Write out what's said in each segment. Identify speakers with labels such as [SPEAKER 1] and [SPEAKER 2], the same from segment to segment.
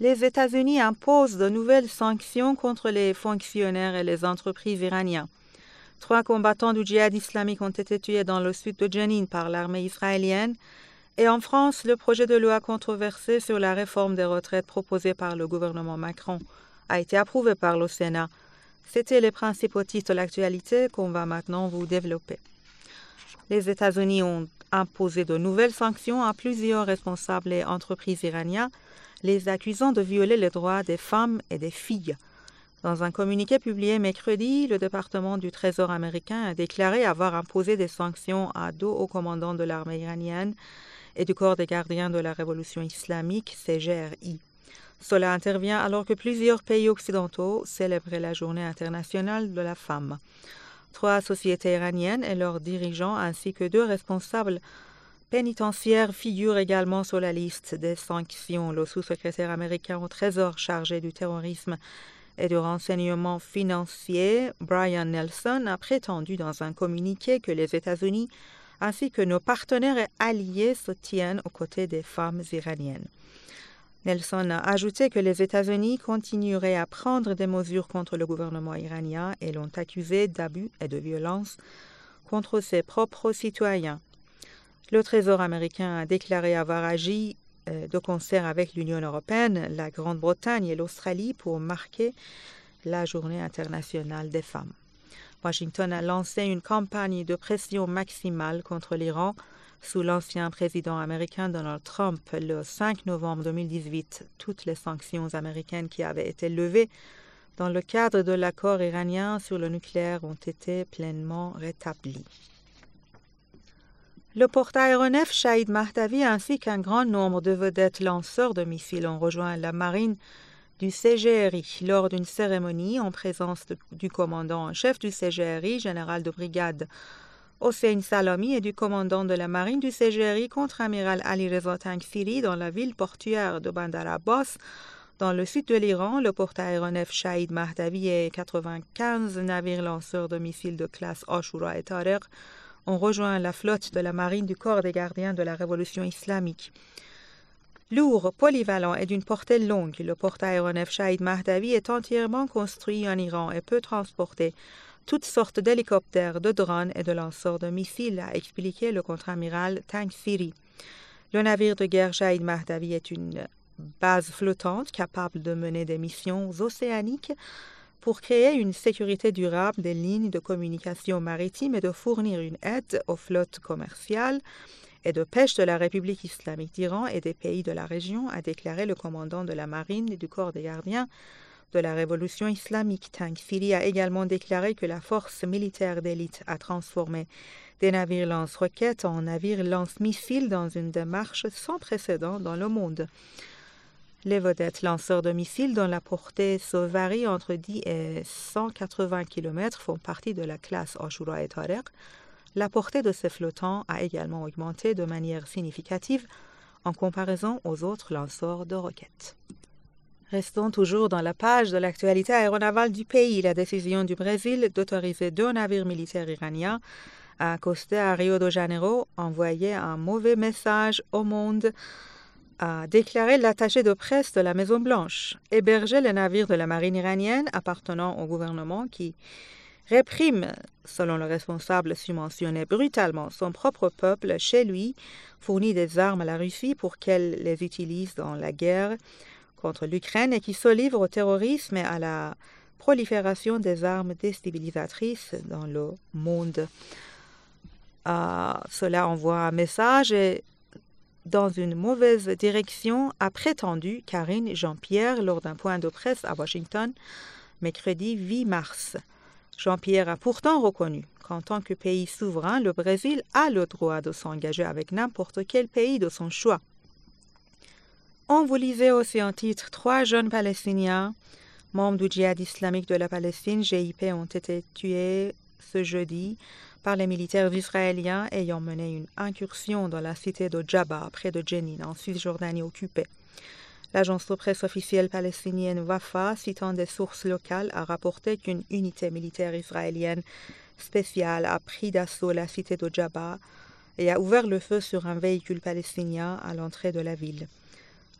[SPEAKER 1] Les États-Unis imposent de nouvelles sanctions contre les fonctionnaires et les entreprises iraniennes. 3 combattants du djihad islamique ont été tués dans le sud de Jenin par l'armée israélienne. Et en France, le projet de loi controversé sur la réforme des retraites proposé par le gouvernement Macron a été approuvé par le Sénat. C'était les principaux titres de l'actualité qu'on va maintenant vous développer. Les États-Unis ont imposé de nouvelles sanctions à plusieurs responsables et entreprises iraniennes, les accusant de violer les droits des femmes et des filles. Dans un communiqué publié mercredi, le département du Trésor américain a déclaré avoir imposé des sanctions à 2 hauts commandants de l'armée iranienne et du corps des gardiens de la révolution islamique, CGRI. Cela intervient alors que plusieurs pays occidentaux célébraient la Journée internationale de la femme. 3 sociétés iraniennes et leurs dirigeants ainsi que 2 responsables pénitentiaires figurent également sur la liste des sanctions. Le sous-secrétaire américain au Trésor chargé du terrorisme et du renseignement financier, Brian Nelson, a prétendu dans un communiqué que les États-Unis ainsi que nos partenaires et alliés se tiennent aux côtés des femmes iraniennes. Nelson a ajouté que les États-Unis continueraient à prendre des mesures contre le gouvernement iranien et l'ont accusé d'abus et de violence contre ses propres citoyens. Le Trésor américain a déclaré avoir agi de concert avec l'Union européenne, la Grande-Bretagne et l'Australie pour marquer la Journée internationale des femmes. Washington a lancé une campagne de pression maximale contre l'Iran sous l'ancien président américain Donald Trump le 5 novembre 2018. Toutes les sanctions américaines qui avaient été levées dans le cadre de l'accord iranien sur le nucléaire ont été pleinement rétablies. Le porte-aéronef Shahid Mahdavi ainsi qu'un grand nombre de vedettes lanceurs de missiles ont rejoint la marine du CGRI lors d'une cérémonie en présence du commandant en chef du CGRI, général de brigade Hossein Salami, et du commandant de la marine du CGRI, contre-amiral Alireza Tankfiri, dans la ville portuaire de Bandar Abbas, dans le sud de l'Iran. Le porte-aéronef Shahid Mahdavi et 95 navires lanceurs de missiles de classe Ashura et Tariq ont rejoint la flotte de la marine du corps des gardiens de la révolution islamique. Lourd, polyvalent et d'une portée longue, le porte-aéronef Shahid Mahdavi est entièrement construit en Iran et peut transporter toutes sortes d'hélicoptères, de drones et de lanceurs de missiles, a expliqué le contre-amiral Tankfiri. Le navire de guerre Shahid Mahdavi est une base flottante capable de mener des missions océaniques pour créer une sécurité durable des lignes de communication maritime et de fournir une aide aux flottes commerciales et de pêche de la République islamique d'Iran et des pays de la région, a déclaré le commandant de la marine et du corps des gardiens de la révolution islamique. Tankfiri a également déclaré que la force militaire d'élite a transformé des navires lance-roquettes en navires lance-missiles dans une démarche sans précédent dans le monde. Les vedettes lanceurs de missiles dont la portée se varie entre 10 et 180 km font partie de la classe Ashura et Tariq. La portée de ces flottants a également augmenté de manière significative en comparaison aux autres lanceurs de roquettes. Restons toujours dans la page de l'actualité aéronavale du pays. La décision du Brésil d'autoriser 2 navires militaires iraniens à accoster à Rio de Janeiro envoyait un mauvais message au monde, a déclaré l'attaché de presse de la Maison-Blanche. Héberger les navires de la marine iranienne appartenant au gouvernement qui réprime, selon le responsable subventionné brutalement son propre peuple chez lui, fournit des armes à la Russie pour qu'elle les utilise dans la guerre contre l'Ukraine et qui se livre au terrorisme et à la prolifération des armes déstabilisatrices dans le monde. Cela envoie un message et dans une mauvaise direction, a prétendu Karine Jean-Pierre lors d'un point de presse à Washington, mercredi 8 mars. Jean-Pierre a pourtant reconnu qu'en tant que pays souverain, le Brésil a le droit de s'engager avec n'importe quel pays de son choix. On vous lisait aussi en titre 3 jeunes Palestiniens, membres du djihad islamique de la Palestine, GIP, ont été tués ce jeudi par les militaires israéliens ayant mené une incursion dans la cité de Djaba, près de Jenin, en Cisjordanie occupée. L'agence de presse officielle palestinienne Wafa, citant des sources locales, a rapporté qu'une unité militaire israélienne spéciale a pris d'assaut la cité de Djaba et a ouvert le feu sur un véhicule palestinien à l'entrée de la ville.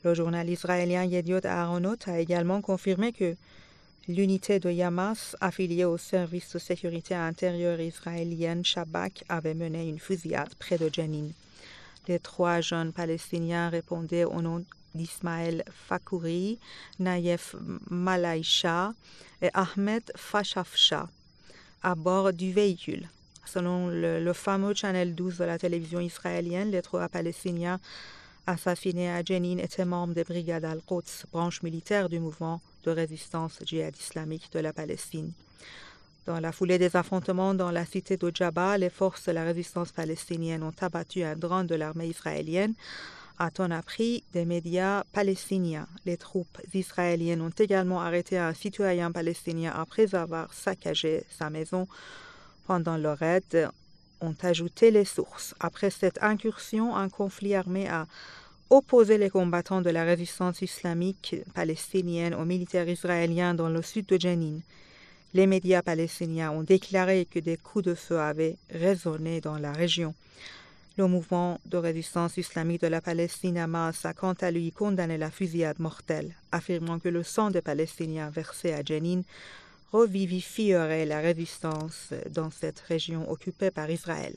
[SPEAKER 1] Le journal israélien Yediot Aharonot a également confirmé que l'unité de Hamas affiliée au service de sécurité intérieure israélienne Shabak avait mené une fusillade près de Jenin. Les 3 jeunes Palestiniens répondaient au nom d'Ismaël Fakouri, Naïef Malaïcha et Ahmed Fashafcha à bord du véhicule. Selon le fameux Channel 12 de la télévision israélienne, les 3 Palestiniens assassinés à Jenin étaient membres des brigades Al-Quds, branche militaire du mouvement de résistance djihad islamique de la Palestine. Dans la foulée des affrontements dans la cité de Djaba, les forces de la résistance palestinienne ont abattu un drone de l'armée israélienne, a-t-on appris des médias palestiniens. Les troupes israéliennes ont également arrêté un citoyen palestinien après avoir saccagé sa maison pendant le raid, ont ajouté les sources. Après cette incursion, un conflit armé a opposé les combattants de la résistance islamique palestinienne aux militaires israéliens dans le sud de Jenin. Les médias palestiniens ont déclaré que des coups de feu avaient résonné dans la région. Le mouvement de résistance islamique de la Palestine, Hamas, a quant à lui condamné la fusillade mortelle, affirmant que le sang des Palestiniens versé à Jenin revivifierait la résistance dans cette région occupée par Israël.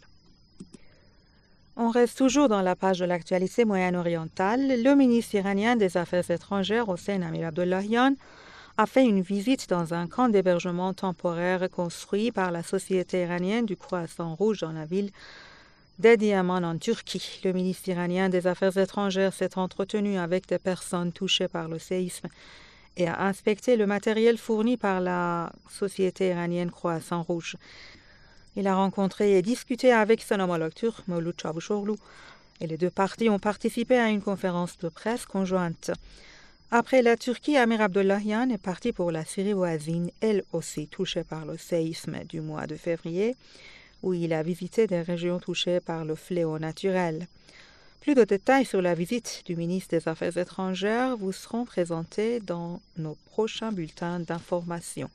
[SPEAKER 1] On reste toujours dans la page de l'actualité moyen-orientale. Le ministre iranien des Affaires étrangères, Hossein Amir-Abdollahian, a fait une visite dans un camp d'hébergement temporaire construit par la Société iranienne du Croissant Rouge dans la ville d'Ediyaman en Turquie. Le ministre iranien des Affaires étrangères s'est entretenu avec des personnes touchées par le séisme et a inspecté le matériel fourni par la Société iranienne Croissant Rouge. Il a rencontré et discuté avec son homologue turc, Mevlut Çavuşoğlu, et les 2 parties ont participé à une conférence de presse conjointe. Après la Turquie, Amir Abdollahian est parti pour la Syrie voisine, elle aussi touchée par le séisme du mois de février, où il a visité des régions touchées par le fléau naturel. Plus de détails sur la visite du ministre des Affaires étrangères vous seront présentés dans nos prochains bulletins d'information.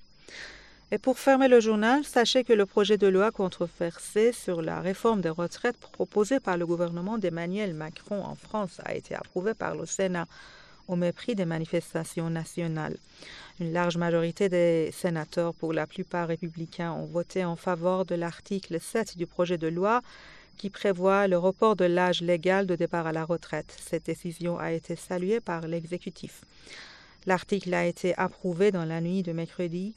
[SPEAKER 1] Et pour fermer le journal, sachez que le projet de loi controversé sur la réforme des retraites proposé par le gouvernement d'Emmanuel Macron en France a été approuvé par le Sénat au mépris des manifestations nationales. Une large majorité des sénateurs, pour la plupart républicains, ont voté en faveur de l'article 7 du projet de loi qui prévoit le report de l'âge légal de départ à la retraite. Cette décision a été saluée par l'exécutif. L'article a été approuvé dans la nuit de mercredi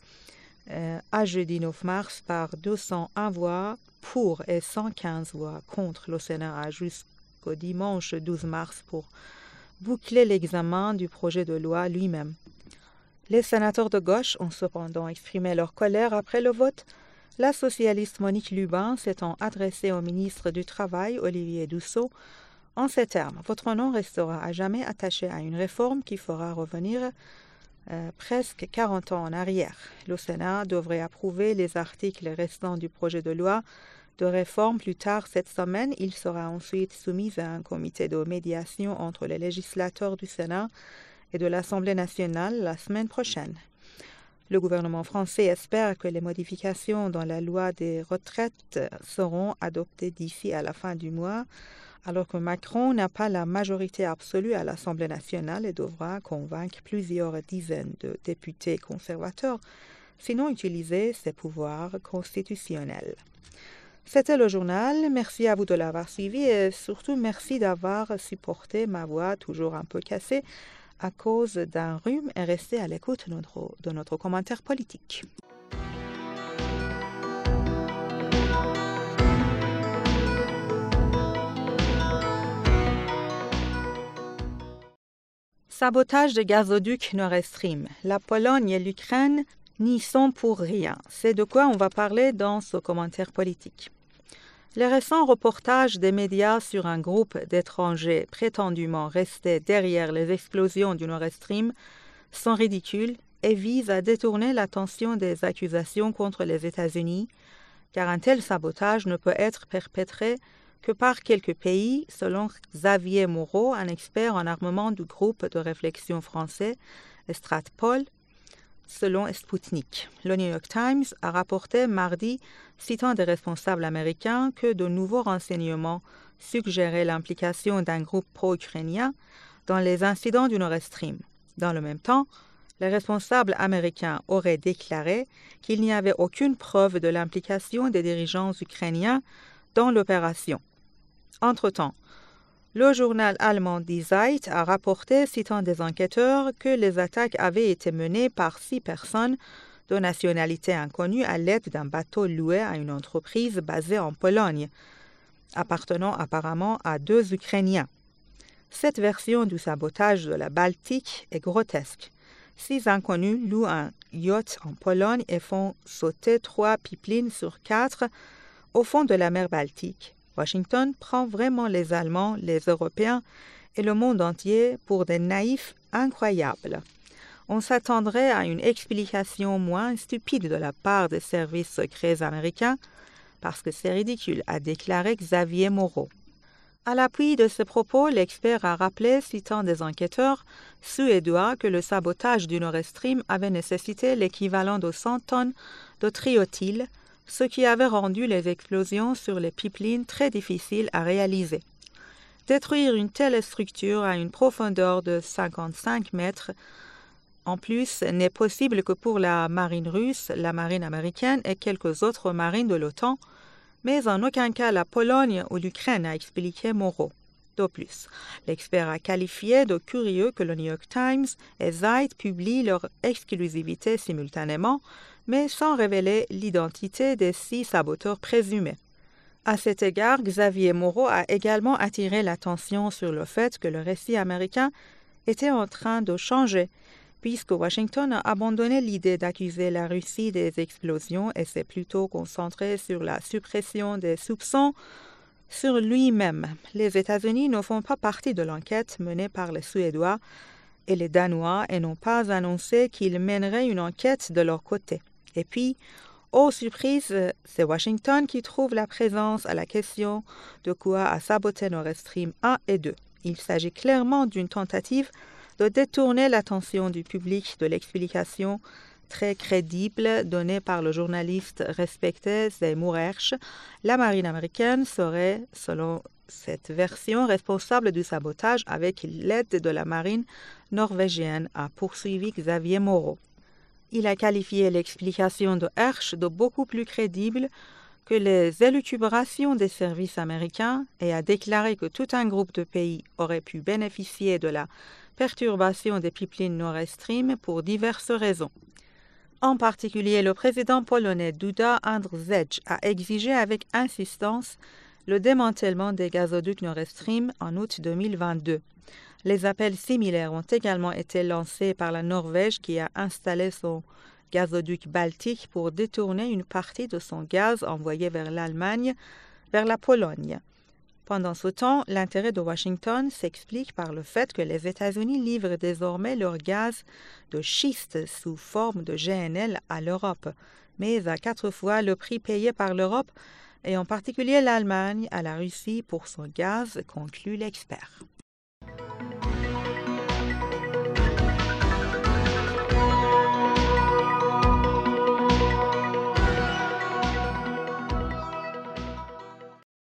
[SPEAKER 1] à jeudi 9 mars par 201 voix pour et 115 voix contre. Le Sénat a jusqu'au dimanche 12 mars pour boucler l'examen du projet de loi lui-même. Les sénateurs de gauche ont cependant exprimé leur colère après le vote. La socialiste Monique Lubin s'étant adressée au ministre du Travail, Olivier Dussopt, en ces termes: « Votre nom restera à jamais attaché à une réforme qui fera revenir presque 40 ans en arrière. Le Sénat devrait approuver les articles restants du projet de loi de réforme plus tard cette semaine. Il sera ensuite soumis à un comité de médiation entre les législateurs du Sénat et de l'Assemblée nationale la semaine prochaine. » Le gouvernement français espère que les modifications dans la loi des retraites seront adoptées d'ici à la fin du mois, alors que Macron n'a pas la majorité absolue à l'Assemblée nationale et devra convaincre plusieurs dizaines de députés conservateurs, sinon utiliser ses pouvoirs constitutionnels. C'était le journal. Merci à vous de l'avoir suivi et surtout merci d'avoir supporté ma voix toujours un peu cassée à cause d'un rhume et restez à l'écoute de notre commentaire politique. Sabotage de gazoduc Nord Stream. La Pologne et l'Ukraine n'y sont pour rien. C'est de quoi on va parler dans ce commentaire politique. Les récents reportages des médias sur un groupe d'étrangers prétendument restés derrière les explosions du Nord Stream sont ridicules et visent à détourner l'attention des accusations contre les États-Unis, car un tel sabotage ne peut être perpétré que par quelques pays, selon Xavier Moreau, un expert en armement du groupe de réflexion français Stratpol, selon Sputnik. Le New York Times a rapporté mardi, citant des responsables américains, que de nouveaux renseignements suggéraient l'implication d'un groupe pro-ukrainien dans les incidents du Nord Stream. Dans le même temps, les responsables américains auraient déclaré qu'il n'y avait aucune preuve de l'implication des dirigeants ukrainiens dans l'opération. Entre-temps, le journal allemand Die Zeit a rapporté, citant des enquêteurs, que les attaques avaient été menées par 6 personnes de nationalité inconnue à l'aide d'un bateau loué à une entreprise basée en Pologne, appartenant apparemment à 2 Ukrainiens. Cette version du sabotage de la Baltique est grotesque. 6 inconnus louent un yacht en Pologne et font sauter 3 pipelines sur 4 au fond de la mer Baltique. Washington prend vraiment les Allemands, les Européens et le monde entier pour des naïfs incroyables. On s'attendrait à une explication moins stupide de la part des services secrets américains, parce que c'est ridicule, a déclaré Xavier Moreau. À l'appui de ces propos, l'expert a rappelé, citant des enquêteurs suédois, que le sabotage du Nord Stream avait nécessité l'équivalent de 100 tonnes de triotyl, ce qui avait rendu les explosions sur les pipelines très difficiles à réaliser. Détruire une telle structure à une profondeur de 55 mètres en plus n'est possible que pour la marine russe, la marine américaine et quelques autres marines de l'OTAN, mais en aucun cas la Pologne ou l'Ukraine, a expliqué Moreau. De plus, l'expert a qualifié de curieux que le New York Times et Zeit publient leur exclusivité simultanément, mais sans révéler l'identité des 6 saboteurs présumés. À cet égard, Xavier Moreau a également attiré l'attention sur le fait que le récit américain était en train de changer, puisque Washington a abandonné l'idée d'accuser la Russie des explosions et s'est plutôt concentré sur la suppression des soupçons sur lui-même. Les États-Unis ne font pas partie de l'enquête menée par les Suédois et les Danois et n'ont pas annoncé qu'ils mèneraient une enquête de leur côté. Et puis, oh surprise, c'est Washington qui trouve la présence à la question de quoi a saboté Nord Stream 1 et 2. Il s'agit clairement d'une tentative de détourner l'attention du public de l'explication très crédible donnée par le journaliste respecté Seymour Hersh. La marine américaine serait, selon cette version, responsable du sabotage avec l'aide de la marine norvégienne, a poursuivi Xavier Moreau. Il a qualifié l'explication de Hersh de beaucoup plus crédible que les élucubrations des services américains et a déclaré que tout un groupe de pays aurait pu bénéficier de la perturbation des pipelines Nord Stream pour diverses raisons. En particulier, le président polonais Duda Andrzej a exigé avec insistance le démantèlement des gazoducs Nord Stream en août 2022. Les appels similaires ont également été lancés par la Norvège qui a installé son gazoduc baltique pour détourner une partie de son gaz envoyé vers l'Allemagne, vers la Pologne. Pendant ce temps, l'intérêt de Washington s'explique par le fait que les États-Unis livrent désormais leur gaz de schiste sous forme de GNL à l'Europe, mais à 4 fois le prix payé par l'Europe et en particulier l'Allemagne à la Russie pour son gaz, conclut l'expert.